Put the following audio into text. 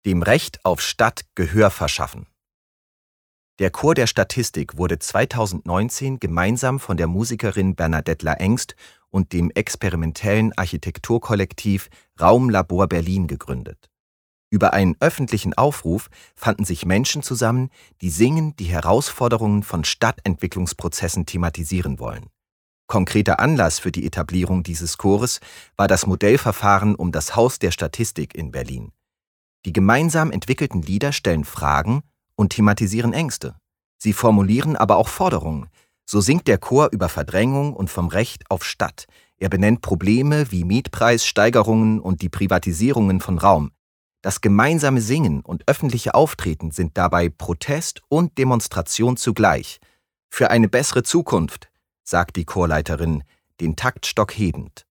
Dem Recht auf Stadt Gehör verschaffen. Der Chor der Statistik wurde 2019 gemeinsam von der Musikerin Bernadette Laengst und dem experimentellen Architekturkollektiv Raumlabor Berlin gegründet. Über einen öffentlichen Aufruf fanden sich Menschen zusammen, die singend die Herausforderungen von Stadtentwicklungsprozessen thematisieren wollen. Konkreter Anlass für die Etablierung dieses Chores war das Modellverfahren um das Haus der Statistik in Berlin. Die gemeinsam entwickelten Lieder stellen Fragen und thematisieren Ängste. Sie formulieren aber auch Forderungen. So singt der Chor über Verdrängung und vom Recht auf Stadt. Er benennt Probleme wie Mietpreissteigerungen und die Privatisierungen von Raum. Das gemeinsame Singen und öffentliche Auftreten sind dabei Protest und Demonstration zugleich. Für eine bessere Zukunft, sagt die Chorleiterin, den Taktstock hebend.